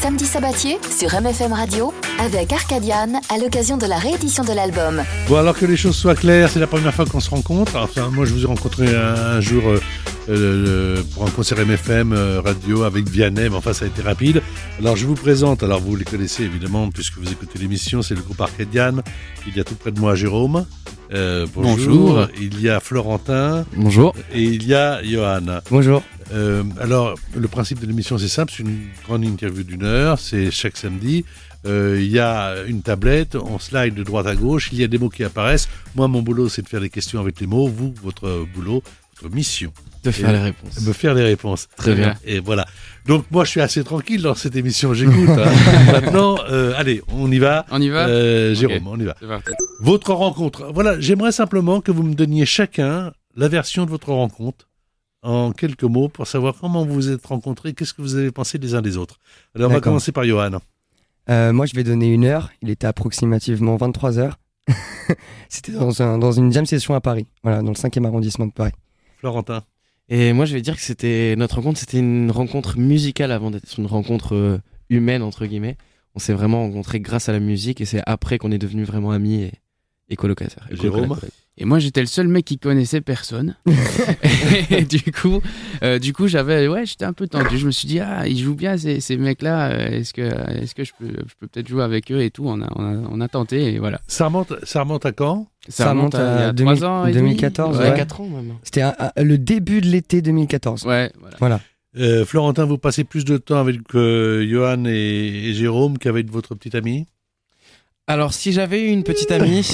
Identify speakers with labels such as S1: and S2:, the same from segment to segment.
S1: samedi sabatier sur MFM Radio avec Arcadiane à l'occasion de la réédition de l'album.
S2: Bon, alors que les choses soient claires, c'est la première fois qu'on se rencontre. Enfin, moi, je vous ai rencontré un jour pour un concert MFM radio avec Vianney, mais enfin, ça a été rapide. Alors, je vous présente, alors vous les connaissez évidemment puisque vous écoutez l'émission, c'est le groupe Arcadiane. Il y a tout près de moi Jérôme. Bonjour. Il y a Florentin.
S3: Bonjour.
S2: Et il y a Johan.
S3: Bonjour.
S2: Alors, le principe de l'émission, c'est simple, c'est une grande interview d'1 heure, c'est chaque samedi. Il y a une tablette, on slide de droite à gauche, il y a des mots qui apparaissent. Moi, mon boulot, c'est de faire des questions avec les mots. Vous, votre boulot, votre mission.
S3: De faire les réponses.
S2: Me faire les réponses.
S3: Très bien.
S2: Et voilà. Donc, moi, je suis assez tranquille dans cette émission, j'écoute. Maintenant, allez, on y va.
S3: On y va
S2: Jérôme, on y va.
S3: C'est parti.
S2: Votre rencontre. Voilà, j'aimerais simplement que vous me donniez chacun la version de votre rencontre en quelques mots pour savoir comment vous vous êtes rencontrés, qu'est-ce que vous avez pensé les uns des autres. Alors, on va commencer par Johan.
S4: Moi, je vais donner 1 heure. Il était approximativement 23 heures. C'était dans une jam session à Paris, voilà, dans le 5e arrondissement de Paris.
S2: Florentin.
S3: Et moi, je vais dire que notre rencontre, c'était une rencontre musicale avant d'être une rencontre humaine, entre guillemets. On s'est vraiment rencontrés grâce à la musique et c'est après qu'on est devenus vraiment amis et colocataires.
S2: Jérôme.
S5: Et moi, j'étais le seul mec qui connaissait personne. Et du coup, j'étais un peu tendu. Je me suis dit, ils jouent bien ces mecs-là. Est-ce que je peux peut-être jouer avec eux et tout. On a tenté et voilà.
S2: Ça remonte à quand?
S4: Ça remonte à
S5: 3 ans et
S4: 2014.
S5: demi.
S4: Ouais.
S3: 4 ans même.
S4: C'était le début de l'été 2014.
S5: Ouais, voilà.
S2: Florentin, vous passez plus de temps avec Johan et Jérôme qu'avec votre petite amie?
S3: Alors, si j'avais eu une petite amie...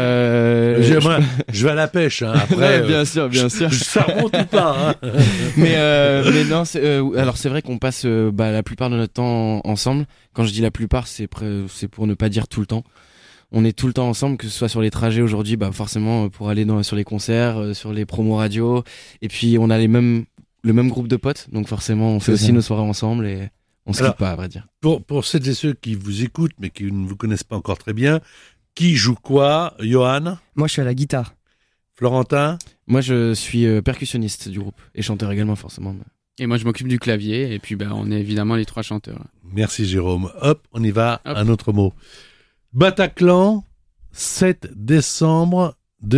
S2: Je vais à la pêche, hein. Après,
S3: bien sûr.
S2: Ça remonte ou pas, hein.
S3: mais non, alors c'est vrai qu'on passe la plupart de notre temps ensemble. Quand je dis la plupart, c'est pour ne pas dire tout le temps. On est tout le temps ensemble, que ce soit sur les trajets aujourd'hui, forcément pour aller sur les concerts, sur les promos radio. Et puis on a le même groupe de potes, donc forcément on fait aussi nos soirées ensemble et on se quitte pas, à vrai dire.
S2: Pour celles et ceux qui vous écoutent mais qui ne vous connaissent pas encore très bien, qui joue quoi? Johan?
S4: Moi, je suis à la guitare.
S2: Florentin?
S3: Moi je suis percussionniste du groupe et chanteur également forcément.
S5: Et moi, je m'occupe du clavier. Et puis, on est évidemment les 3 chanteurs.
S2: Merci Jérôme. Hop, on y va. Hop. Un autre mot. Bataclan, 7 décembre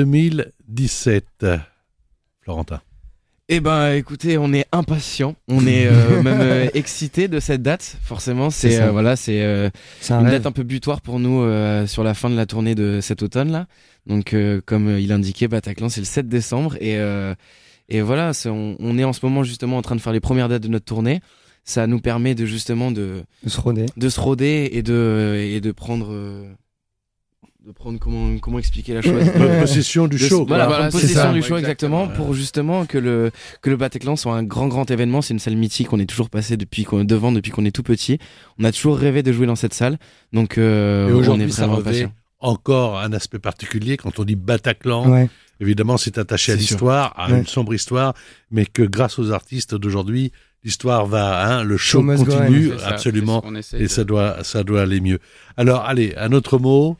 S2: 2017. Florentin.
S3: Écoutez, on est impatients, on est même excités de cette date. Forcément, c'est une date un peu butoir pour nous sur la fin de la tournée de cet automne là. Donc, comme il indiquait, Bataclan, c'est le 7 décembre et voilà, on est en ce moment justement en train de faire les premières dates de notre tournée. Ça nous permet de justement de se roder et de prendre. Comment expliquer la chose,
S2: possession du show.
S3: Voilà, possession du show,
S5: ouais,
S3: exactement, pour justement que le Bataclan soit un grand événement. C'est une salle mythique, on est toujours passé depuis qu'on est tout petit. On a toujours rêvé de jouer dans cette salle, donc
S2: et
S3: on est vraiment
S2: revêt
S3: patient.
S2: Encore un aspect particulier quand on dit Bataclan.
S4: Ouais.
S2: Évidemment, c'est attaché à l'histoire, à une sombre histoire, mais que grâce aux artistes d'aujourd'hui, l'histoire va, le show continue, absolument, et ça doit aller mieux. Alors, allez, un autre mot.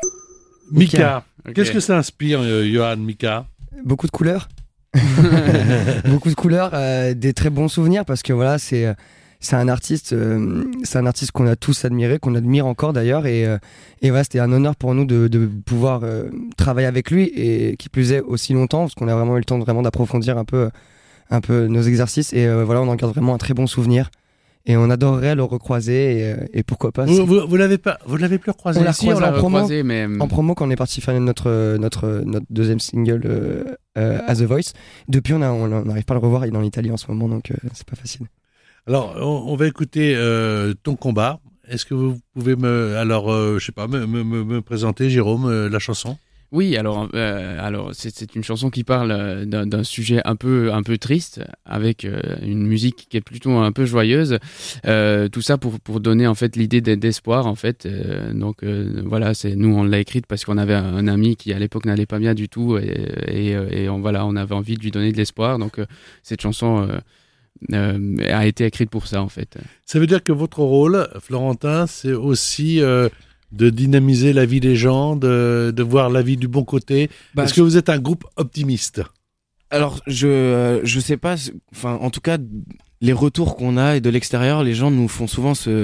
S2: Mika. Okay. Qu'est-ce que ça inspire, Johan, Mika?
S4: Beaucoup de couleurs. Beaucoup de couleurs, des très bons souvenirs parce que voilà, c'est un artiste qu'on a tous admiré, qu'on admire encore d'ailleurs, et voilà, c'était un honneur pour nous de pouvoir travailler avec lui et qui plus est aussi longtemps parce qu'on a vraiment eu le temps d'approfondir un peu nos exercices et voilà, on en garde vraiment un très bon souvenir. Et on adorerait le recroiser et pourquoi pas.
S2: Vous l'avez plus recroisé?
S4: On l'a recroisé
S5: en
S4: promo quand on est parti faire notre deuxième single à The Voice. Depuis, on n'arrive pas à le revoir. Il est en Italie en ce moment, donc c'est pas facile.
S2: Alors, on va écouter Ton combat. Est-ce que vous pouvez me présenter, Jérôme, la chanson?
S5: Oui, alors c'est une chanson qui parle d'un sujet un peu triste avec une musique qui est plutôt un peu joyeuse. Tout ça pour donner en fait l'idée d'espoir en fait. Voilà, nous on l'a écrite parce qu'on avait un ami qui à l'époque n'allait pas bien du tout et on avait envie de lui donner de l'espoir. Donc cette chanson a été écrite pour ça en fait.
S2: Ça veut dire que votre rôle, Florentin, c'est aussi de dynamiser la vie des gens, de voir la vie du bon côté. Est-ce que vous êtes un groupe optimiste?
S3: Alors, je sais pas. Enfin, en tout cas, les retours qu'on a et de l'extérieur, les gens nous font souvent cette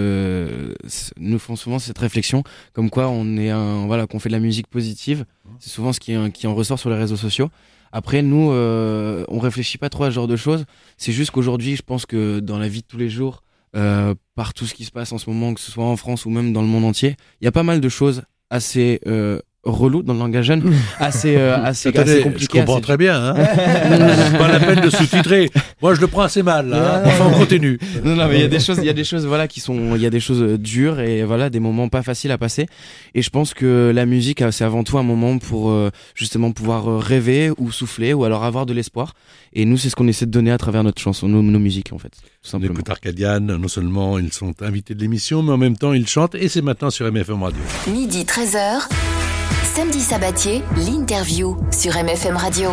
S3: réflexion, comme quoi qu'on fait de la musique positive. C'est souvent ce qui en ressort sur les réseaux sociaux. Après, nous, on réfléchit pas trop à ce genre de choses. C'est juste qu'aujourd'hui, je pense que dans la vie de tous les jours, par tout ce qui se passe en ce moment, que ce soit en France ou même dans le monde entier, il y a pas mal de choses assez relou dans le langage jeune, assez compliqué.
S2: Je comprends très bien. Hein. Pas la peine de sous-titrer. Moi, je le prends assez mal. Là, hein. Enfin, on continue.
S3: Non, mais il y a des choses, voilà, il y a des choses dures et voilà, des moments pas faciles à passer. Et je pense que la musique, c'est avant tout un moment pour justement pouvoir rêver ou souffler ou alors avoir de l'espoir. Et nous, c'est ce qu'on essaie de donner à travers notre chanson, nos musiques en fait. Tout simplement.
S2: On écoute Arcadiane. Non seulement ils sont invités de l'émission, mais en même temps ils chantent et c'est maintenant sur MFM Radio.
S1: Midi 13h. Samedi Sabatier, l'interview sur MFM Radio.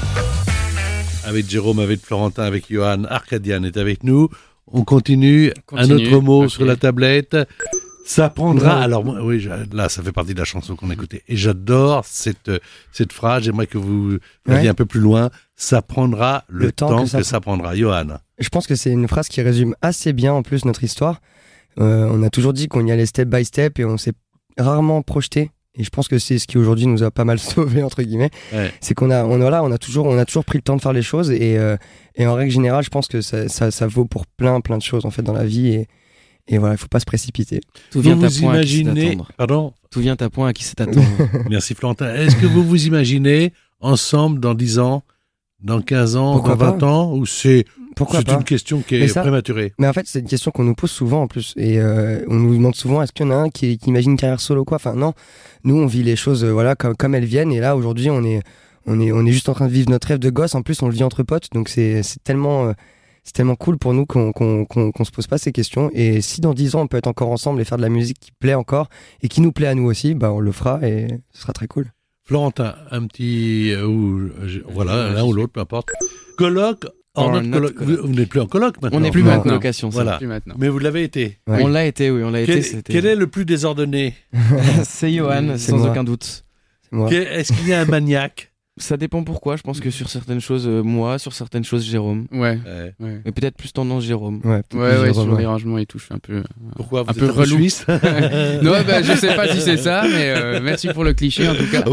S2: Avec Jérôme, avec Florentin, avec Johan, Arcadiane est avec nous. On continue. Un autre mot okay. Sur la tablette. Ça prendra. Alors oui, là, ça fait partie de la chanson qu'on a écoutée. Et j'adore cette phrase. J'aimerais que vous alliez un peu plus loin. Ça prendra le temps que ça prendra. Johan.
S4: Je pense que c'est une phrase qui résume assez bien en plus notre histoire. On a toujours dit qu'on y allait step by step et on s'est rarement projeté. Et je pense que c'est ce qui aujourd'hui nous a pas mal sauvé entre guillemets. Ouais. C'est qu'on a toujours pris le temps de faire les choses et en règle générale, je pense que ça vaut pour plein de choses en fait dans la vie et voilà, il faut pas se précipiter.
S3: Tout vient à point à qui c'est attendre. Pardon. Tout vient à point à qui c'est attendre.
S2: Merci Florentin. Est-ce que vous vous imaginez ensemble dans 10 ans, dans 15 ans,
S4: pourquoi
S2: dans 20 ans ou c'est
S4: une
S2: question qui est prématurée.
S4: Mais en fait, c'est une question qu'on nous pose souvent en plus. Et on nous demande souvent, est-ce qu'il y en a un qui imagine une carrière solo quoi ? Enfin non, nous on vit les choses comme elles viennent. Et là aujourd'hui, on est juste en train de vivre notre rêve de gosse. En plus, on le vit entre potes. Donc c'est tellement cool pour nous qu'on se pose pas ces questions. Et si dans 10 ans, on peut être encore ensemble et faire de la musique qui plaît encore et qui nous plaît à nous aussi, bah on le fera et ce sera très cool.
S2: Florentin, un petit... voilà, l'un ou l'autre, peu importe. Colloque. Vous n'êtes plus en coloc maintenant.
S3: On n'est plus en colocation,
S2: voilà.
S5: Plus maintenant.
S2: Mais vous l'avez été.
S3: Ouais. On l'a été, oui, on l'a été.
S2: Quel est le plus désordonné ?
S3: C'est Johan, sans aucun doute.
S2: Est-ce qu'il y a un maniaque ?
S3: Ça dépend pourquoi. Je pense que sur certaines choses, moi, sur certaines choses, Jérôme.
S5: Ouais.
S3: Mais peut-être plus tendance Jérôme.
S5: Ouais, sur les rangements et tout, je suis un peu.
S2: Pourquoi vous
S5: un
S2: êtes
S5: peu relou.
S2: Suisse ?
S5: Non, je sais pas si c'est ça, mais merci pour le cliché en tout cas.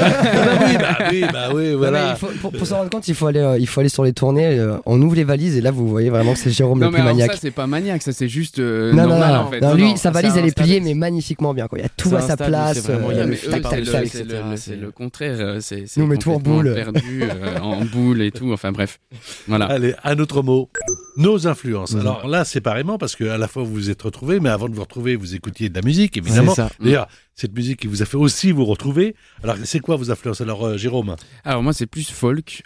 S2: Oui, voilà.
S4: Pour s'en rendre compte, il faut aller sur les tournées. On ouvre les valises et là, vous voyez vraiment que c'est Jérôme le plus maniaque.
S5: Ça, c'est pas maniaque, ça c'est juste
S4: normal
S5: en fait.
S4: Non, lui, sa valise, elle est pliée, mais magnifiquement bien. Il y a tout à sa place.
S5: C'est le contraire.
S4: Nous, mais tout en boule.
S5: Perdu en boule et tout. Enfin bref. Voilà.
S2: Allez, un autre mot. Nos influences. Alors là, séparément, parce qu'à la fois vous vous êtes retrouvés, mais avant de vous retrouver, vous écoutiez de la musique, évidemment. D'ailleurs, cette musique qui vous a fait aussi vous retrouver. Alors, c'est quoi vos influences ? Alors, Jérôme ?
S5: Alors, moi, c'est plus folk,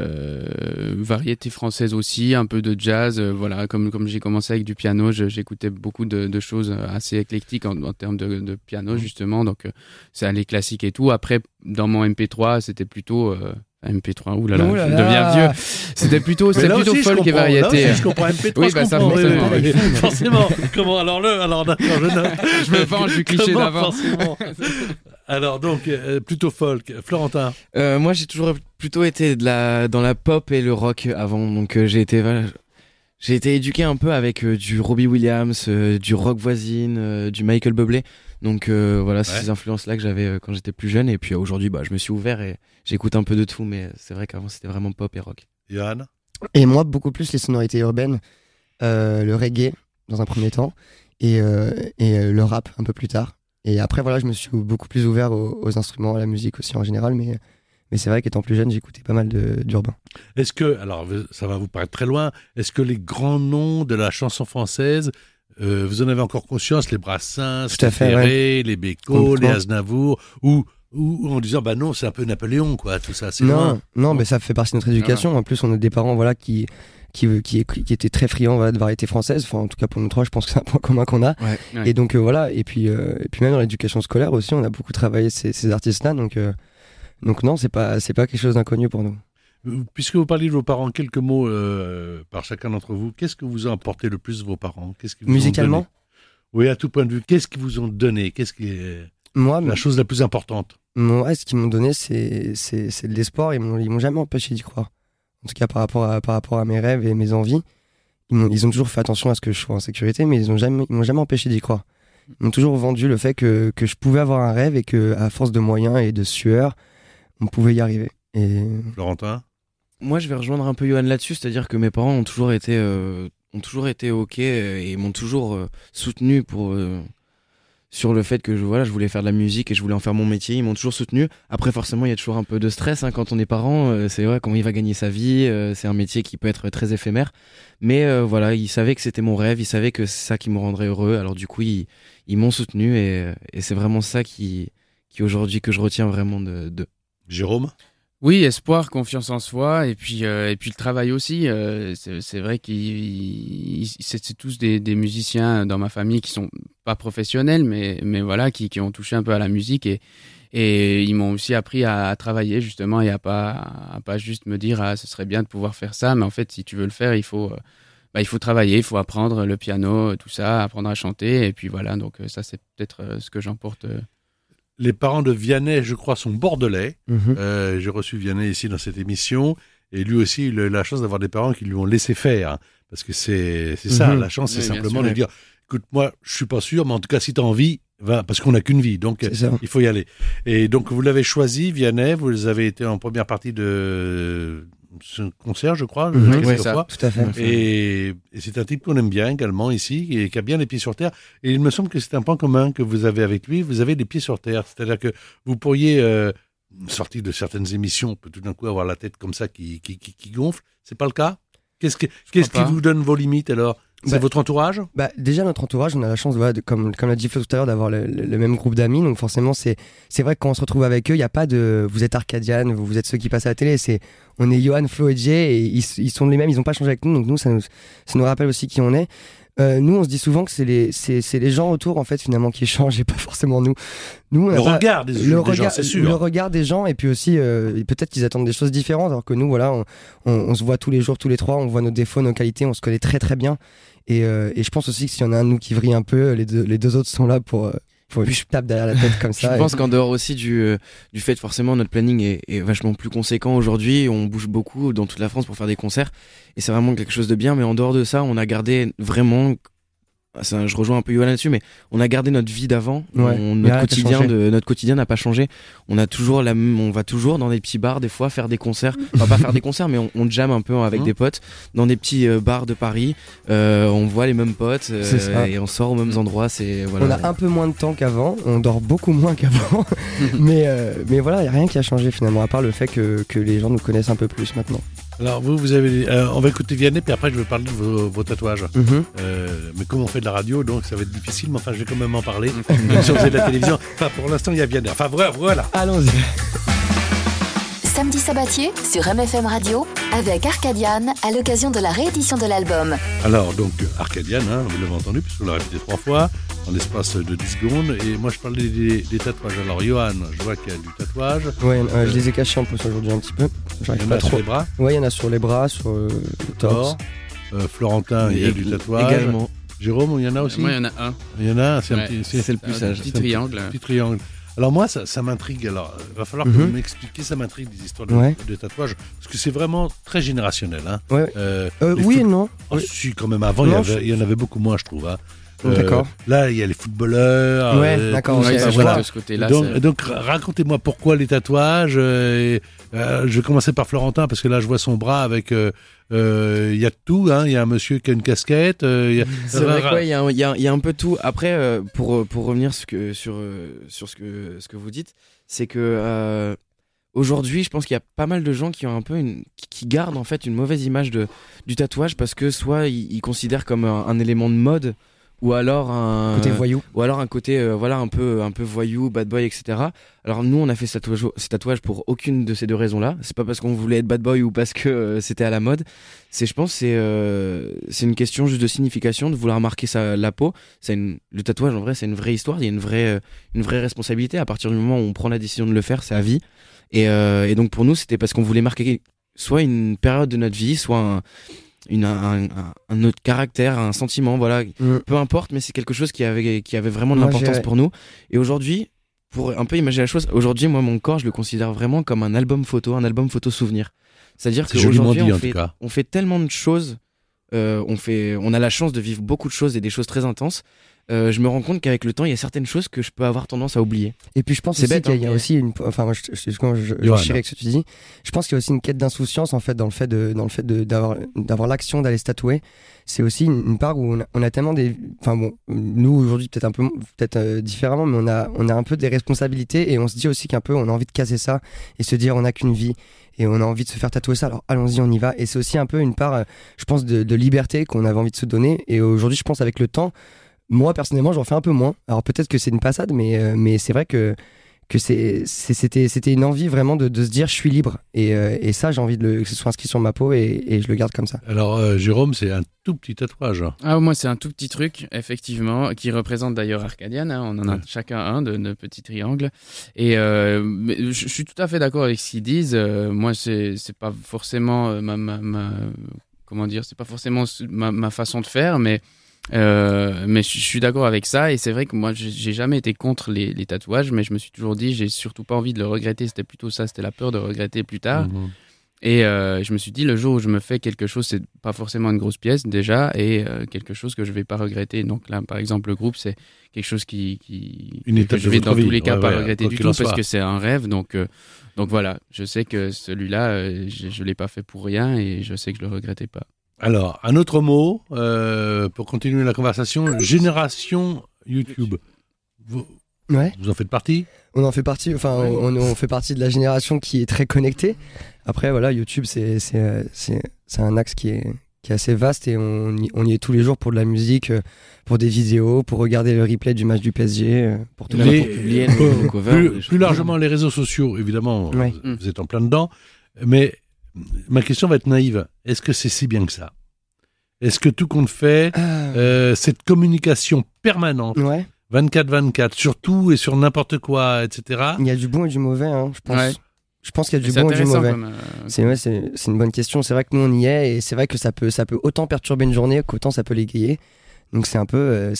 S5: variété française aussi, un peu de jazz. Voilà, comme j'ai commencé avec du piano, j'écoutais beaucoup de choses assez éclectiques en termes de piano, justement. Donc, c'est allé classique et tout. Après, dans mon MP3, c'était plutôt... MP3, oulala, je deviens vieux. C'était plutôt folk et variété.
S2: Là aussi, je comprends MP3.
S5: Oui, ça
S2: forcément. Comment alors d'accord, je note.
S5: Je me venge du cliché d'avant.
S2: Alors donc plutôt folk. Florentin.
S3: Moi, j'ai toujours plutôt été dans la pop et le rock avant. Donc j'ai été éduqué un peu avec du Robbie Williams, du rock voisine, du Michael Bublé. Donc voilà, c'est ces influences-là que j'avais quand j'étais plus jeune. Et puis aujourd'hui, je me suis ouvert et j'écoute un peu de tout. Mais c'est vrai qu'avant, c'était vraiment pop et rock.
S2: Johan ?
S4: Et moi, beaucoup plus les sonorités urbaines, le reggae dans un premier temps et le rap un peu plus tard. Et après, voilà, je me suis beaucoup plus ouvert aux instruments, à la musique aussi en général. Mais c'est vrai qu'étant plus jeune, j'écoutais pas mal d'urbain.
S2: Est-ce que, alors ça va vous paraître très loin, est-ce que les grands noms de la chanson française... vous en avez encore conscience, les Brassens, les Ferré, les Bécaud, les Aznavour, ou en disant non, c'est un peu Napoléon, quoi, tout ça, c'est loin.
S4: Non, mais ça fait partie de notre éducation. En plus, on a des parents, voilà, qui étaient très friands de variété française. Enfin, en tout cas pour nous trois, je pense que c'est un point commun qu'on a. Ouais. Et donc voilà. Et puis même dans l'éducation scolaire aussi, on a beaucoup travaillé ces artistes-là. Donc non, c'est pas quelque chose d'inconnu pour nous.
S2: Puisque vous parlez de vos parents, quelques mots par chacun d'entre vous. Qu'est-ce que vous ont apporté le plus vos parents ? Qu'est-ce qu'ils vous
S4: musicalement
S2: ont donné ? Oui, à tout point de vue. Qu'est-ce qu'ils vous ont donné ? Qu'est-ce qui est la chose la plus importante ?
S4: Moi, ce qu'ils m'ont donné, c'est de l'espoir. Ils m'ont jamais empêché d'y croire. En tout cas, par rapport à mes rêves et mes envies. ils ont toujours fait attention à ce que je sois en sécurité, mais ils m'ont jamais empêché d'y croire. Ils m'ont toujours vendu le fait que je pouvais avoir un rêve et que à force de moyens et de sueur, on pouvait y arriver. Et
S2: Florentin?
S3: Moi, je vais rejoindre un peu Johan là-dessus, c'est-à-dire que mes parents ont toujours été ok et m'ont toujours soutenu sur le fait que je voulais faire de la musique et je voulais en faire mon métier. Ils m'ont toujours soutenu. Après, forcément, il y a toujours un peu de stress quand on est parent. C'est vrai, comment il va gagner sa vie. C'est un métier qui peut être très éphémère. Mais ils savaient que c'était mon rêve. Ils savaient que c'est ça qui me rendrait heureux. Alors du coup, ils m'ont soutenu et c'est vraiment ça qui aujourd'hui que je retiens vraiment de.
S2: Jérôme?
S5: Oui, espoir, confiance en soi, et puis le travail aussi. C'est vrai que c'est tous des musiciens dans ma famille qui sont pas professionnels, mais voilà, qui ont touché un peu à la musique et ils m'ont aussi appris à travailler justement et à pas juste me dire ce serait bien de pouvoir faire ça, mais en fait si tu veux le faire il faut travailler, il faut apprendre le piano, tout ça, apprendre à chanter, et puis voilà, donc ça c'est peut-être ce que j'emporte.
S2: Les parents de Vianney, je crois, sont bordelais. J'ai reçu Vianney ici dans cette émission. Et lui aussi, il a eu la chance d'avoir des parents qui lui ont laissé faire. Parce que c'est ça, la chance, c'est simplement de dire, écoute, moi, je suis pas sûr, mais en tout cas, si tu as envie, va, parce qu'on n'a qu'une vie. Donc, il faut y aller. Et donc, vous l'avez choisi, Vianney. Vous avez été en première partie de ce concert, je crois.
S4: Oui, ça, tout à fait.
S2: Et c'est un type qu'on aime bien également ici, et qui a bien les pieds sur terre. Et il me semble que c'est un point commun que vous avez avec lui. Vous avez les pieds sur terre. C'est-à-dire que vous pourriez, sortir de certaines émissions, peut tout d'un coup avoir la tête comme ça qui gonfle. C'est pas le cas? Qu'est-ce qui vous donne vos limites alors? C'est votre entourage?
S4: Déjà, notre entourage, on a la chance, comme l'a dit Flo tout à l'heure, d'avoir le même groupe d'amis. Donc forcément, c'est vrai que quand on se retrouve avec eux, il n'y a pas de vous êtes Arcadian, vous êtes ceux qui passent à la télé. On est Johan, Flo et Jay, et ils sont les mêmes, ils n'ont pas changé avec nous. Donc nous, ça nous rappelle aussi qui on est. Nous, on se dit souvent que c'est les gens autour, en fait, finalement, qui changent et pas forcément nous. Nous,
S2: le regard des gens, c'est sûr.
S4: Le regard des gens, et puis aussi, peut-être qu'ils attendent des choses différentes, alors que nous, voilà, on se voit tous les jours, tous les trois, on voit nos défauts, nos qualités, on se connaît très très bien. Et je pense aussi que s'il y en a un de nous qui vrille un peu, les deux autres sont là pour je tape derrière la tête comme ça.
S3: Je pense qu'en dehors aussi du fait forcément notre planning est vachement plus conséquent aujourd'hui, on bouge beaucoup dans toute la France pour faire des concerts et c'est vraiment quelque chose de bien, mais en dehors de ça on a gardé vraiment, ça, je rejoins un peu Yoann là-dessus, mais on a gardé notre vie d'avant. Notre quotidien n'a pas changé. On a toujours on va toujours dans des petits bars des fois faire des concerts, enfin pas faire des concerts, mais on jamme un peu avec des potes dans des petits bars de Paris. On voit les mêmes potes et on sort aux mêmes endroits.
S4: On a un peu moins de temps qu'avant, on dort beaucoup moins qu'avant, mais voilà, il y a rien qui a changé finalement, à part le fait que les gens nous connaissent un peu plus maintenant.
S2: Alors vous avez, on va écouter Vianney, puis après je vais parler de vos tatouages. Mais comme on fait de la radio, donc ça va être difficile, mais enfin je vais quand même en parler. Même si on faisait de la télévision. Enfin pour l'instant il y a Vianney. Enfin voilà.
S4: Allons-y.
S1: Samedi Sabatier sur MFM Radio avec Arcadian à l'occasion de la réédition de l'album.
S2: Alors donc Arcadian, vous l'avez entendu puisqu'on l'a répété 3 fois en l'espace de 10 secondes. Et moi je parlais des tatouages. Alors Johan, je vois qu'il y a du tatouage.
S4: Oui, je les ai cachés en plus aujourd'hui un petit peu.
S2: Il y en a sur les bras.
S4: Oui, il y en a sur les bras, sur le torse.
S2: Florentin, il y a du tatouage. Également. Jérôme, il y en a aussi?
S5: Moi, il y en a un.
S2: Il y en a un,
S3: c'est le plus sage.
S5: Un petit triangle.
S2: Petit triangle. Alors moi, ça m'intrigue. Alors, il va falloir que vous m'expliquiez, ça m'intrigue, des histoires de tatouages, parce que c'est vraiment très générationnel.
S4: Oui et non.
S2: Si, quand même, avant, il y en avait beaucoup moins, je trouve.
S4: D'accord.
S2: Là, il y a les footballeurs.
S4: D'accord.
S5: Voilà. De ce côté-là,
S2: donc, racontez-moi pourquoi les tatouages. Je vais commencer par Florentin, parce que là, je vois son bras avec... il y a de tout, il y a un monsieur qui a une casquette.
S3: C'est vrai qu'il y a un peu de tout. Après, pour revenir sur ce que vous dites, c'est que aujourd'hui, je pense qu'il y a pas mal de gens qui ont un peu qui gardent en fait une mauvaise image du tatouage, parce que soit ils considèrent comme un élément de mode, ou alors un
S4: côté voyou,
S3: ou alors un côté un peu voyou, bad boy, etc. Alors nous on a fait ces tatouages pour aucune de ces deux raisons-là. C'est pas parce qu'on voulait être bad boy ou parce que c'était à la mode. Je pense c'est une question juste de signification, de vouloir marquer la peau. Le tatouage en vrai c'est une vraie histoire, il y a une vraie responsabilité. À partir du moment où on prend la décision de le faire, c'est à vie. Et donc pour nous c'était parce qu'on voulait marquer soit une période de notre vie, soit un autre caractère, un sentiment, voilà, peu importe, mais c'est quelque chose qui avait vraiment de l'importance pour nous. Et aujourd'hui, pour un peu imaginer la chose, aujourd'hui, moi, mon corps, je le considère vraiment comme un album photo souvenir. C'est-à-dire qu'aujourd'hui, on fait tellement de choses on a la chance de vivre beaucoup de choses et des choses très intenses. Je me rends compte qu'avec le temps, il y a certaines choses que je peux avoir tendance à oublier.
S4: Et puis je pense aussi qu'il y a aussi une, enfin moi je chirais avec ce que tu dis. Je pense qu'il y a aussi une quête d'insouciance en fait dans le fait d'avoir l'action d'aller se tatouer. C'est aussi une part où on a tellement enfin bon, nous aujourd'hui peut-être différemment, mais on a un peu des responsabilités et on se dit aussi qu'un peu on a envie de casser ça et se dire on n'a qu'une vie. Et on a envie de se faire tatouer ça, alors allons-y, on y va. Et c'est aussi un peu une part, je pense, de liberté qu'on avait envie de se donner. Et aujourd'hui, je pense avec le temps, moi personnellement j'en fais un peu moins, alors peut-être que c'est une passade, mais c'est vrai que c'était une envie vraiment de se dire je suis libre, et ça j'ai envie que ce soit inscrit sur ma peau, et je le garde comme ça.
S2: Alors Jérôme, c'est un tout petit tatouage.
S5: Moi c'est un tout petit truc effectivement qui représente d'ailleurs Arcadian, on en a chacun un de petits triangles, et je suis tout à fait d'accord avec ce qu'ils disent. Moi c'est pas forcément comment dire, c'est pas forcément ma façon de faire, mais je suis d'accord avec ça, et c'est vrai que moi j'ai jamais été contre les tatouages, mais je me suis toujours dit j'ai surtout pas envie de le regretter. C'était plutôt ça, c'était la peur de regretter plus tard. Et je me suis dit le jour où je me fais quelque chose, c'est pas forcément une grosse pièce déjà, et quelque chose que je vais pas regretter. Donc là par exemple le groupe, c'est quelque chose que je vais dans tous les cas pas regretter du tout, parce que c'est un rêve. Donc voilà, je sais que celui-là je l'ai pas fait pour rien, et je sais que je le regrettais pas.
S2: Alors, un autre mot, pour continuer la conversation, génération YouTube. Vous en faites partie ?
S4: On en fait partie, enfin, on fait partie de la génération qui est très connectée. Après, voilà, YouTube, c'est un axe qui est assez vaste, et on y est tous les jours pour de la musique, pour des vidéos, pour regarder le replay du match du PSG, pour tout
S3: publier nos covers.
S2: Plus largement, les réseaux sociaux, évidemment, vous êtes en plein dedans, mais ma question va être naïve. Est-ce que c'est si bien que ça ? Est-ce que tout compte fait, cette communication permanente, 24/24, sur tout et sur n'importe quoi, etc.
S4: Il y a du bon et du mauvais, je pense. Ouais. Je pense qu'il y a du bon et du mauvais. C'est une bonne question. C'est vrai que nous on y est, et c'est vrai que ça peut autant perturber une journée qu'autant ça peut l'égayer. Donc c'est un peu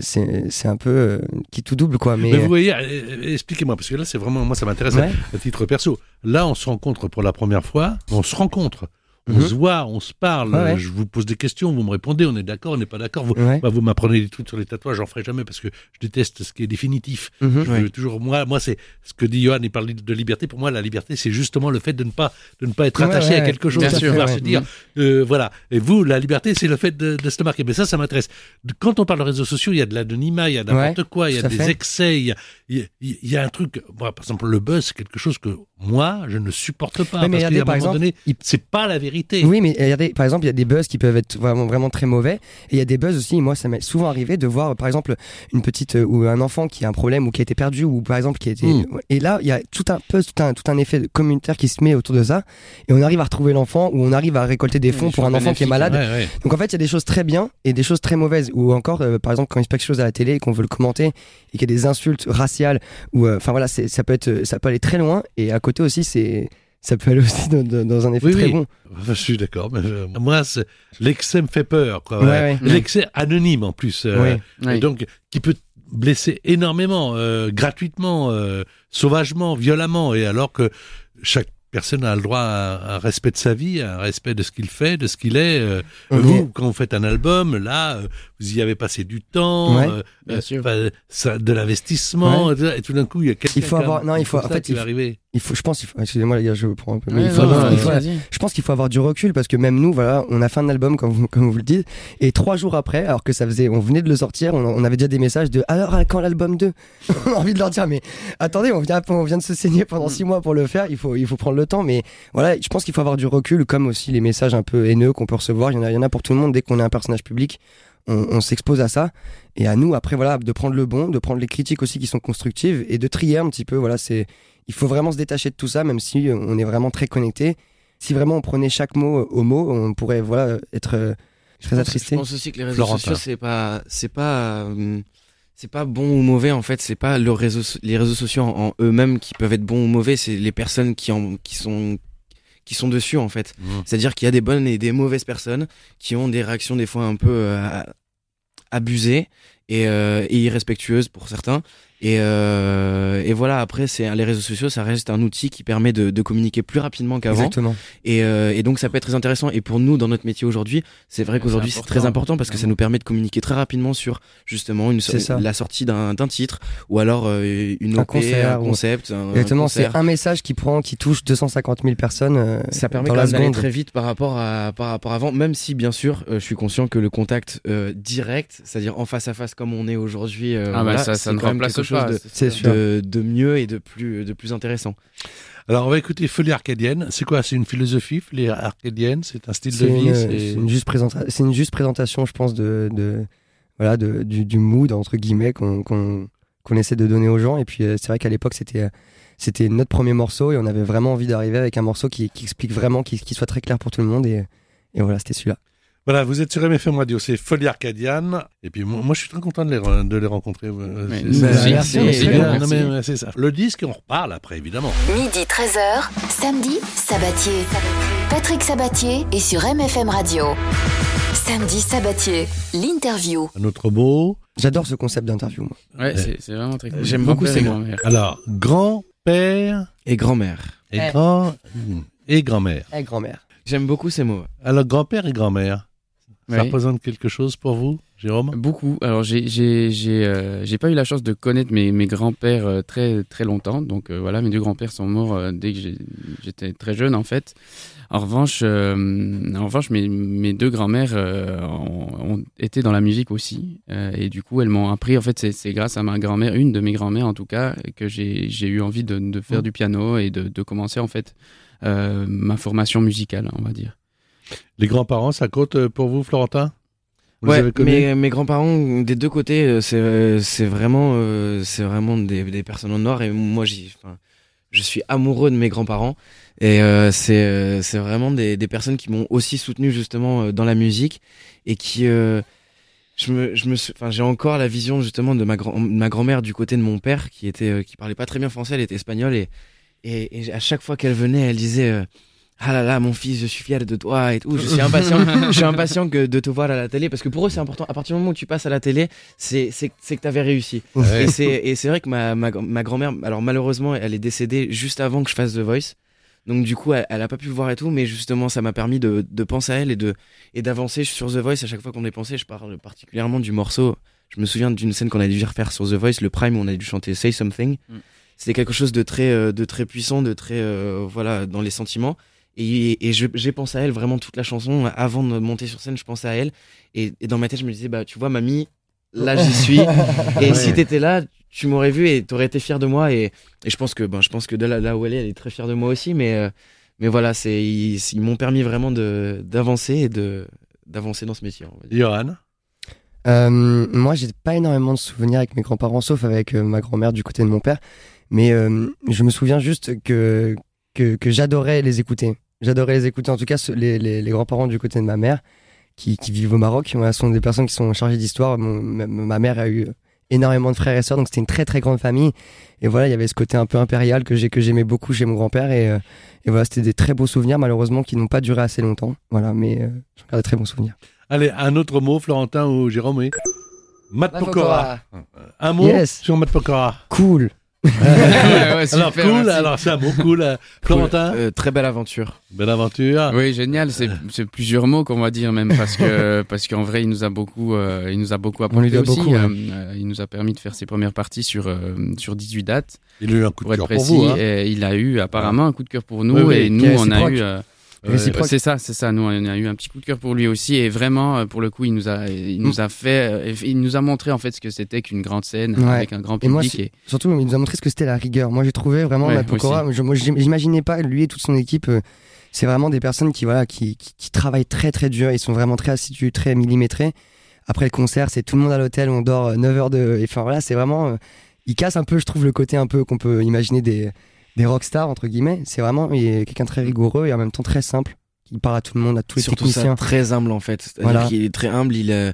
S4: qui tout double, quoi. Mais
S2: vous voyez, expliquez-moi, parce que là c'est vraiment, moi ça m'intéresse à titre perso. Là on se rencontre pour la première fois, on se rencontre. On se voit, on se parle, je vous pose des questions, vous me répondez, on est d'accord, on n'est pas d'accord. Vous m'apprenez des trucs sur les tatouages, j'en ferai jamais parce que je déteste ce qui est définitif. Je veux toujours, moi c'est ce que dit Johan, il parle de liberté. Pour moi, la liberté, c'est justement le fait de ne pas être attaché à quelque chose, de pouvoir se dire, voilà. Et vous, la liberté, c'est le fait de se marquer. Mais ça m'intéresse. Quand on parle de réseaux sociaux, il y a de l'anonymat, il y a n'importe quoi, il y a des excès, il y a un truc. Moi, par exemple, le buzz, c'est quelque chose que moi, je ne supporte pas. Parce qu'à un moment donné, c'est pas la vérité.
S4: Oui, mais regardez, par exemple, il y a des buzz qui peuvent être vraiment très mauvais, et il y a des buzz aussi. Moi, ça m'est souvent arrivé de voir, par exemple, une petite ou un enfant qui a un problème ou qui a été perdu, ou par exemple qui a été. Et là, il y a tout un effet communautaire qui se met autour de ça, et on arrive à retrouver l'enfant, ou on arrive à récolter des fonds pour un enfant qui est malade. Donc en fait, il y a des choses très bien et des choses très mauvaises. Ou encore, par exemple, quand il se passe quelque chose à la télé et qu'on veut le commenter, et qu'il y a des insultes raciales, ou enfin voilà, ça peut aller très loin. Et à côté aussi, ça peut aller aussi dans un effet très bon.
S2: Je suis d'accord, mais moi, l'excès me fait peur, quoi. L'excès anonyme, en plus. Et donc, qui peut blesser énormément, gratuitement, sauvagement, violemment, et alors que chaque personne a le droit à un respect de sa vie, à un respect de ce qu'il fait, de ce qu'il est. Vous, quand vous faites un album, là, vous y avez passé du temps, de l'investissement, et tout d'un coup, il y a quelqu'un qui va arriver.
S4: Excusez-moi les gars, je vous prends un peu. Je pense qu'il faut avoir du recul, parce que même nous, voilà, on a fait un album comme vous le dites, et 3 jours après, alors que on venait de le sortir, on avait déjà des messages de alors quand l'album 2 on a envie de leur dire mais attendez, on vient de se saigner pendant 6 mois pour le faire, il faut prendre le temps, mais voilà, je pense qu'il faut avoir du recul, comme aussi les messages un peu haineux qu'on peut recevoir, il y en a pour tout le monde. Dès qu'on est un personnage public, on s'expose à ça, et à nous après, voilà, de prendre le bon, de prendre les critiques aussi qui sont constructives, et de trier un petit peu. Voilà, il faut vraiment se détacher de tout ça, même si on est vraiment très connecté. Si vraiment on prenait chaque mot au mot, on pourrait être très attristé.
S3: Je pense aussi que les réseaux sociaux, c'est pas bon ou mauvais, en fait. C'est pas les réseaux sociaux en eux-mêmes qui peuvent être bons ou mauvais, c'est les personnes qui sont dessus, en fait. C'est-à-dire qu'il y a des bonnes et des mauvaises personnes qui ont des réactions des fois un peu abusées, et irrespectueuse pour certains. Et voilà, après les réseaux sociaux, ça reste un outil qui permet de communiquer plus rapidement qu'avant.
S4: Exactement.
S3: Et donc ça peut être très intéressant. Et pour nous, dans notre métier aujourd'hui, c'est vrai qu'aujourd'hui c'est très important parce que ça nous permet de communiquer très rapidement sur justement la sortie d'un titre, ou alors une OP, un concept.
S4: Exactement, c'est un message qui touche 250 000 personnes.
S3: Ça permet quand même d'aller très vite par rapport à avant, même si bien sûr je suis conscient que le contact direct, c'est-à-dire en face à face comme on est aujourd'hui,
S5: ça ne remplace quelque chose
S3: de mieux et de plus intéressant.
S2: Alors on va écouter Folie Arcadienne. C'est quoi? C'est une philosophie, Folie Arcadienne? C'est un style de vie?
S4: C'est une juste présentation, je pense, du mood entre guillemets qu'on essaie de donner aux gens. Et puis c'est vrai qu'à l'époque c'était notre premier morceau et on avait vraiment envie d'arriver avec un morceau qui explique vraiment, qui soit très clair pour tout le monde. Et voilà, c'était celui-là.
S2: Voilà, vous êtes sur MFM Radio, c'est Folie Arcadienne. Et puis moi, je suis très content de les rencontrer.
S4: Merci.
S2: C'est ça. Le disque, on reparle après, évidemment.
S1: Midi 13h, samedi, Sabatier. Patrick Sabatier est sur MFM Radio. Samedi Sabatier, l'interview.
S2: Un autre mot.
S4: J'adore ce concept d'interview, moi.
S5: Ouais, c'est vraiment très cool.
S3: J'aime beaucoup ces mots.
S2: Alors, grand-père
S3: et grand-mère.
S2: Et grand-mère.
S4: Et grand-mère.
S3: J'aime beaucoup ces mots.
S2: Alors, grand-père et grand-mère. Ça
S5: Oui.
S2: représente quelque chose pour vous, Jérôme?
S5: Beaucoup. Alors j'ai pas eu la chance de connaître mes grands-pères très très longtemps. Donc voilà, mes deux grands-pères sont morts dès que j'étais très jeune en fait. En revanche, mes deux grand-mères ont été dans la musique aussi, et du coup elles m'ont appris. En fait, c'est grâce à ma grand-mère, une de mes grand-mères en tout cas, que j'ai eu envie de faire du piano et de commencer en fait ma formation musicale, on va dire.
S2: Les grands-parents, ça compte pour vous, Florentin? Vous les
S3: Ouais,
S2: avez connus?
S3: mes grands-parents des deux côtés, c'est vraiment des personnes en or, et moi je suis amoureux de mes grands-parents, et c'est vraiment des personnes qui m'ont aussi soutenu justement dans la musique, et qui j'ai encore la vision justement de ma grand-mère du côté de mon père, qui parlait pas très bien français, elle était espagnole, et à chaque fois qu'elle venait, elle disait ah là là, mon fils, je suis fier de toi et tout. Je suis impatient de te voir à la télé, parce que pour eux c'est important. À partir du moment où tu passes à la télé, c'est que t'avais réussi.
S2: Ouais.
S3: Et c'est vrai que ma grand-mère, alors malheureusement, elle est décédée juste avant que je fasse The Voice. Donc du coup, elle a pas pu le voir et tout, mais justement, ça m'a permis de penser à elle et d'avancer sur The Voice. À chaque fois qu'on est pensé, je parle particulièrement du morceau. Je me souviens d'une scène qu'on a dû refaire sur The Voice, le Prime, où on a dû chanter Say Something. C'était quelque chose de très puissant, de très dans les sentiments. Et j'ai pensé à elle vraiment toute la chanson. Avant de monter sur scène, je pensais à elle. Et dans ma tête, je me disais, bah, tu vois, mamie, là, j'y suis. Et si t'étais là, tu m'aurais vu et t'aurais été fière de moi. Et je pense que de là où elle est très fière de moi aussi. Mais voilà, ils m'ont permis vraiment d'avancer et d'avancer dans ce métier.
S2: Johan?
S4: Moi, j'ai pas énormément de souvenirs avec mes grands-parents, sauf avec ma grand-mère du côté de mon père. Mais je me souviens juste que j'adorais les écouter. En tout cas, les grands-parents du côté de ma mère, qui vivent au Maroc, sont des personnes qui sont chargées d'histoire. Ma mère a eu énormément de frères et sœurs, donc c'était une très très grande famille. Et voilà, il y avait ce côté un peu impérial que j'aimais beaucoup chez mon grand-père. Et voilà, c'était des très beaux souvenirs, malheureusement, qui n'ont pas duré assez longtemps. Voilà, mais j'en garde de très bons souvenirs.
S2: Allez, un autre mot, Florentin ou Jérôme, oui. Matt Pokora. Un mot sur Matt Pokora.
S4: Cool.
S2: Alors cool, alors c'est un mot cool. Florentin,
S3: très belle aventure.
S2: Belle aventure.
S5: Oui, génial. C'est plusieurs mots qu'on va dire même, parce qu'en vrai il nous a beaucoup apporté aussi. Il nous a permis de faire ses premières parties sur 18 dates.
S2: Il a eu un coup de cœur
S5: pour
S2: vous. Hein.
S5: Et il a eu apparemment un coup de cœur pour nous, et nous on a eu. C'est ça. Nous, on a eu un petit coup de cœur pour lui aussi, et vraiment, pour le coup, il nous a montré en fait ce que c'était qu'une grande scène avec un grand public.
S4: Surtout, il nous a montré ce que c'était la rigueur. Moi, j'ai trouvé vraiment Matt Pokora. Moi, j'imaginais pas lui et toute son équipe. C'est vraiment des personnes qui travaillent très très dur. Ils sont vraiment très assidus, très millimétrés. Après le concert, c'est tout le monde à l'hôtel. On dort 9 heures Enfin voilà, c'est vraiment. Il casse un peu, je trouve, le côté un peu qu'on peut imaginer des rockstars entre guillemets. C'est vraiment quelqu'un de très rigoureux et en même temps très simple, qui parle à tout le monde, à tous les techniciens.
S3: Surtout ça, très humble en fait. C'est-à-dire qu'il est très humble. Il est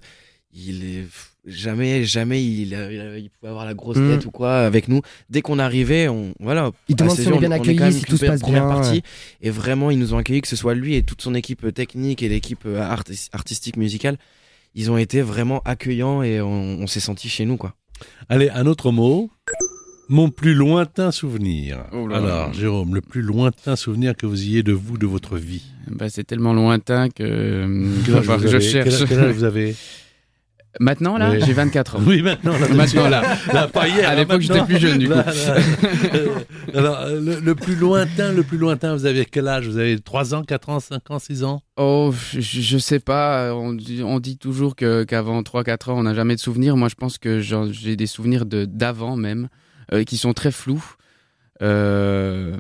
S3: jamais il pouvait avoir la grosse tête ou quoi avec nous. Dès qu'on arrivait, il
S4: demande si on est bien accueilli, si tout se passe bien.
S3: Partie, et vraiment ils nous ont accueillis, que ce soit lui et toute son équipe technique et l'équipe artistique musicale. ils ont été vraiment accueillants et on s'est senti chez nous, quoi.
S2: Allez, un autre mot. Mon plus lointain souvenir.
S5: Oh là
S2: Alors,
S5: là.
S2: Jérôme, le plus lointain souvenir que vous ayez de vous, de votre vie.
S5: Bah, c'est tellement lointain que
S2: Quel âge
S5: que
S2: vous
S5: je
S2: avez
S5: cherche.
S2: Quel âge vous avez?
S5: Maintenant, là,
S2: Oui.
S5: j'ai 24 ans.
S2: Oui, maintenant, là.
S5: Maintenant, là.
S2: Pas hier.
S5: À l'époque, j'étais plus jeune, du coup.
S2: Alors, le plus lointain, vous avez quel âge? Vous avez 3 ans, 4 ans, 5 ans, 6 ans?
S5: Oh, je sais pas. On dit toujours qu'avant 3-4 ans, on n'a jamais de souvenirs. Moi, je pense que j'ai des souvenirs d'avant même, qui sont très flous. Je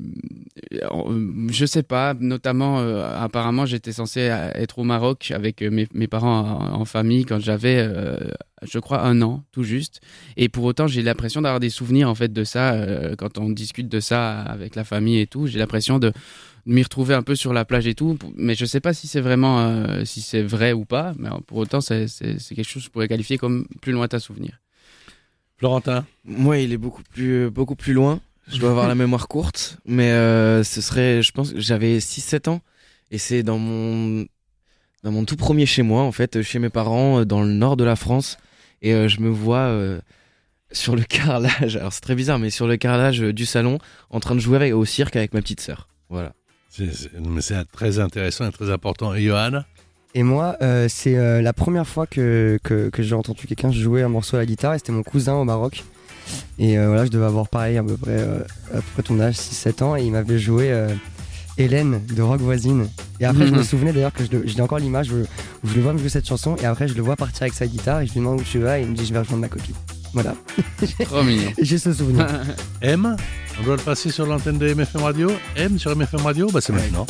S5: sais pas, notamment apparemment j'étais censé être au Maroc avec mes parents en famille quand j'avais je crois 1 an tout juste, et pour autant j'ai l'impression d'avoir des souvenirs en fait de ça, quand on discute de ça avec la famille et tout, j'ai l'impression de m'y retrouver un peu sur la plage et tout, mais je sais pas si c'est vraiment si c'est vrai ou pas, mais pour autant c'est quelque chose que je pourrais qualifier comme plus lointain souvenir.
S2: Florentin?
S3: Moi, il est beaucoup plus loin. Je dois avoir la mémoire courte, mais ce serait, je pense que j'avais 6-7 ans, et c'est dans mon tout premier chez moi, en fait, chez mes parents, dans le nord de la France, et je me vois sur le carrelage, alors c'est très bizarre, mais sur le carrelage du salon, en train de jouer au cirque avec ma petite sœur. Voilà.
S2: Mais c'est très intéressant et très important. Et Johan?
S4: Et moi, c'est la première fois que j'ai entendu quelqu'un jouer un morceau à la guitare, et c'était mon cousin au Maroc. Et voilà, je devais avoir pareil à peu près ton âge, 6-7 ans, et il m'avait joué Hélène de Rock Voisine. Et après, je me souvenais d'ailleurs que j'ai encore l'image où je le vois me jouer cette chanson, et après, je le vois partir avec sa guitare, et je lui demande où tu vas, et il me dit je vais rejoindre ma copine. Voilà.
S5: Trop mignon.
S4: Et j'ai ce souvenir.
S2: M, on doit le passer sur l'antenne de MFM Radio. M sur MFM Radio, bah c'est maintenant.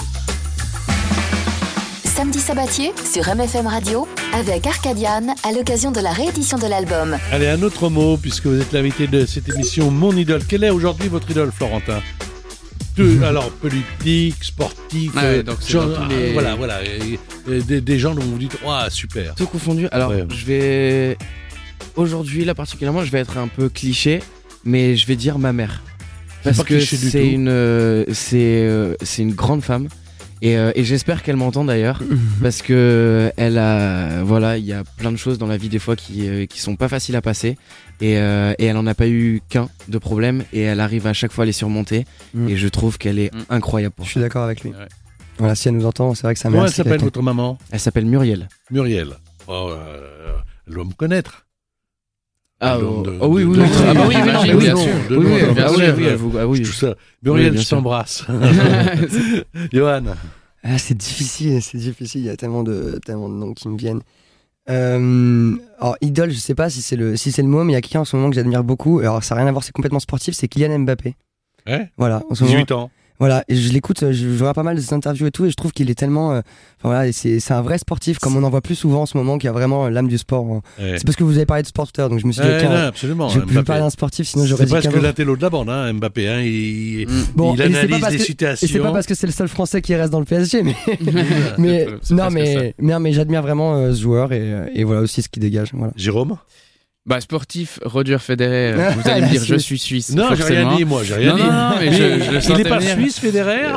S1: Samedi Sabatier sur MFM Radio avec Arcadiane à l'occasion de la réédition de l'album.
S2: Allez, un autre mot, puisque vous êtes l'invité de cette émission Mon Idole. Quelle est aujourd'hui votre idole, Florentin? Alors, politique, sportif,
S5: donc c'est
S2: genre,
S5: dans tous les...
S2: voilà, des gens dont vous dites, ouah, super.
S3: Tout confondu. Alors, aujourd'hui, là particulièrement, je vais être un peu cliché, mais je vais dire ma mère. Parce que c'est une grande femme. Et j'espère qu'elle m'entend d'ailleurs, parce que il y a plein de choses dans la vie des fois qui sont pas faciles à passer, et elle en a pas eu qu'un de problème, et elle arrive à chaque fois à les surmonter, et je trouve qu'elle est incroyable pour
S4: Je
S3: ça.
S4: suis d'accord avec lui.
S5: Ouais.
S4: Voilà, si elle nous entend, c'est vrai que ça
S2: Comment
S4: mère.
S2: elle s'appelle, votre maman?
S3: Elle s'appelle Muriel.
S2: Muriel. Oh, elle doit me connaître.
S3: Ah,
S2: oui.
S3: Ah bah oui,
S5: j'imagine,
S3: oui,
S5: bien
S3: non.
S5: sûr.
S3: Oui,
S5: bien sûr.
S2: Tout ça. Muriel,
S3: bien
S2: je
S3: sûr.
S2: t'embrasse. Johan?
S4: Ah, c'est difficile, il y a tellement de noms qui me viennent. Alors, idole, je sais pas si c'est le mot, mais il y a quelqu'un en ce moment que j'admire beaucoup. Alors, ça n'a rien à voir, c'est complètement sportif, c'est Kylian Mbappé.
S2: Ouais.
S4: Voilà, en ce
S2: 18
S4: moment.
S2: ans.
S4: Voilà, et je l'écoute, je vois pas mal de ses interviews et tout, et je trouve qu'il est tellement. Voilà, c'est un vrai sportif, comme on en voit plus souvent en ce moment, qui a vraiment l'âme du sport.
S2: Ouais.
S4: C'est parce que vous avez parlé de sport tout à l'heure, donc je me suis dit,
S2: Non, absolument.
S4: je peux parler d'un sportif, sinon j'aurais
S2: C'est
S4: dit
S2: presque
S4: quelqu'un d'autre.
S2: l'intello de la bande, hein, Mbappé. Hein, il
S4: Bon, et c'est pas
S2: analyse
S4: parce
S2: les
S4: que-
S2: situations.
S4: Et c'est pas parce que c'est le seul français qui reste dans le PSG, mais mais
S5: C'est
S4: non,
S5: presque
S4: mais j'admire vraiment ce joueur, et voilà aussi ce qu'il dégage. Voilà.
S2: Jérôme?
S5: Bah, sportif, Roger Federer, vous allez me dire je suis suisse.
S2: Non, j'ai
S5: forcément.
S2: rien dit, moi, j'ai rien dit.
S5: Non, mais je le
S2: il
S5: sentais
S2: n'est pas
S5: venir.
S2: suisse, Federer?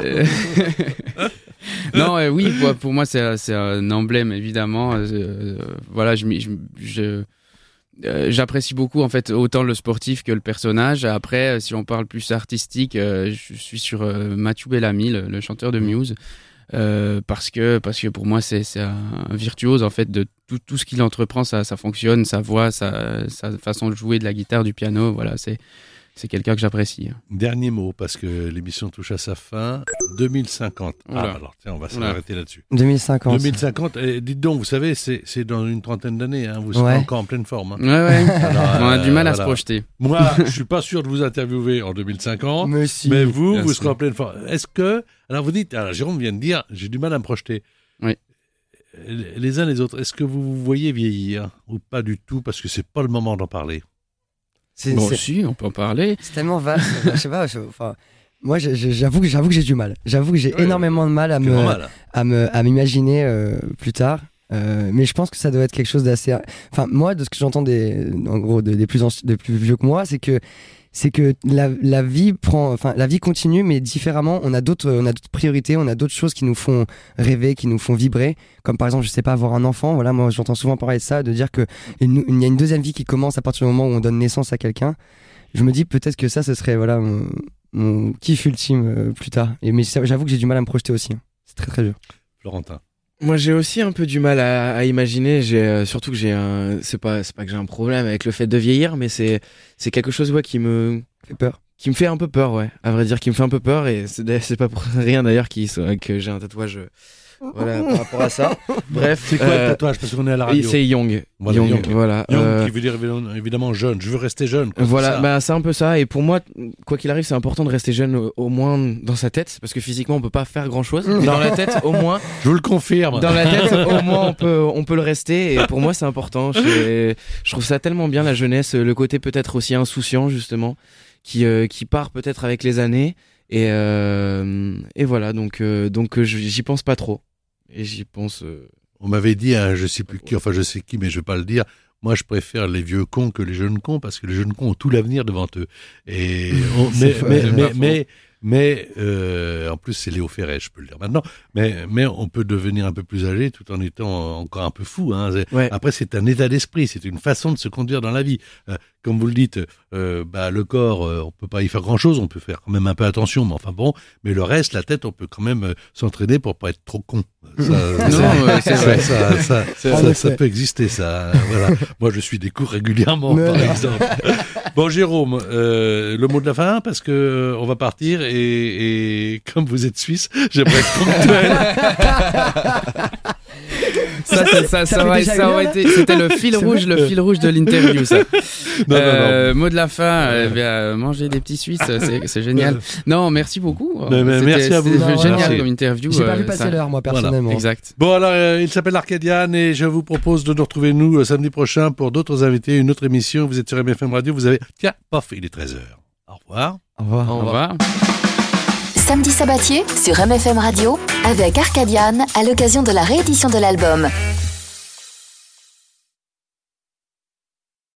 S5: Non, oui, pour moi c'est un emblème évidemment. Voilà, j'apprécie beaucoup en fait autant le sportif que le personnage. Après, si on parle plus artistique, je suis sur Mathieu Bellamy, le chanteur de Muse. Parce que pour moi c'est un virtuose en fait de tout ce qu'il entreprend, ça fonctionne, sa voix, sa façon de jouer de la guitare, du piano, voilà, c'est quelqu'un que j'apprécie.
S2: Dernier mot, parce que l'émission touche à sa fin. 2050.
S5: Oula.
S2: Ah, alors tiens, on va s'arrêter là-dessus.
S4: 2050.
S2: 2050, dites donc, vous savez, c'est dans une trentaine d'années, hein, vous serez
S4: Ouais.
S2: encore en pleine forme. Hein.
S5: Ouais.
S2: Alors,
S5: On a du mal à se
S2: voilà.
S5: projeter.
S2: Moi, je suis pas sûr de vous interviewer en 2050,
S4: Mais si.
S2: mais vous
S5: bien
S2: serez
S5: sûr.
S2: en pleine forme. Est-ce que, alors vous dites, alors Jérôme vient de dire, j'ai du mal à me projeter.
S5: Oui.
S2: Les uns les autres, est-ce que vous vous voyez vieillir ou pas du tout, parce que c'est pas le moment d'en parler?
S4: C'est
S5: Bon, si, on peut en parler.
S4: tellement vaste. Je sais pas. Enfin, moi, j'avoue que j'ai du mal. J'avoue que j'ai énormément de mal à
S2: C'est normal.
S4: à m'imaginer plus tard. Mais je pense que ça doit être quelque chose d'assez. Enfin, moi, de ce que j'entends des plus vieux que moi, c'est que c'est que la vie continue, mais différemment. On a d'autres priorités, on a d'autres choses qui nous font rêver, qui nous font vibrer. Comme par exemple, je sais pas, avoir un enfant. Voilà, moi, j'entends souvent parler de ça, de dire que il y a une deuxième vie qui commence à partir du moment où on donne naissance à quelqu'un. Je me dis peut-être que ça, ce serait voilà mon kiff ultime plus tard. Mais j'avoue que j'ai du mal à me projeter aussi. C'est très très dur.
S2: Florentin.
S3: Moi, j'ai aussi un peu du mal à imaginer. Surtout que c'est pas que j'ai un problème avec le fait de vieillir, mais c'est quelque chose qui me
S4: fait peur.
S3: Qui me fait un peu peur, ouais. À vrai dire, qui me fait un peu peur, et c'est pas pour rien d'ailleurs que j'ai un tatouage. Voilà, par rapport à ça. Bref.
S2: C'est quoi le tatouage? Parce qu'on est à la radio.
S3: C'est Young. Young, voilà.
S2: Young, qui veut dire évidemment jeune. Je veux rester jeune.
S3: Voilà, c'est un peu ça. Et pour moi, quoi qu'il arrive, c'est important de rester jeune, au moins dans sa tête, parce que physiquement, on peut pas faire grand chose. Dans la tête, au moins.
S2: Je vous le confirme.
S3: Dans la tête, au moins, on peut le rester. Et pour moi, c'est important. Je trouve ça tellement bien, la jeunesse, le côté peut-être aussi insouciant, justement, qui part peut-être avec les années. Et voilà, donc j'y pense pas trop. Et j'y pense.
S2: On m'avait dit, je sais plus qui, enfin je sais qui, mais je vais pas le dire. Moi, je préfère les vieux cons que les jeunes cons, parce que les jeunes cons ont tout l'avenir devant eux. Et mais en plus c'est Léo Ferret, je peux le dire maintenant. Mais on peut devenir un peu plus âgé tout en étant encore un peu fou. Hein.
S3: Ouais.
S2: Après, c'est un état d'esprit, c'est une façon de se conduire dans la vie. Comme vous le dites, le corps, on peut pas y faire grand chose. On peut faire quand même un peu attention, mais enfin bon. Mais le reste, la tête, on peut quand même s'entraîner pour pas être trop con. Ça peut exister, ça. Voilà. Moi, je suis des cours régulièrement, par exemple. Bon, Jérôme, le mot de la fin, parce que on va partir et comme vous êtes suisse, j'aimerais être ponctuel.
S5: Ça aurait été, c'était le fil rouge de l'interview, ça. Non. Mot de la fin, manger des petits Suisses, c'est génial. Non, merci beaucoup.
S2: Merci à vous.
S5: C'était génial comme interview.
S4: J'ai pas vu passer l'heure, moi, personnellement.
S5: Voilà. Exact.
S2: Bon, alors, il s'appelle Arcadian et je vous propose de nous retrouver, samedi prochain pour d'autres invités, une autre émission. Vous êtes sur MFM Radio, tiens, paf, il est 13h. Au revoir.
S5: Au revoir.
S1: Samedi Sabatier sur MFM Radio avec Arcadian à l'occasion de la réédition de l'album.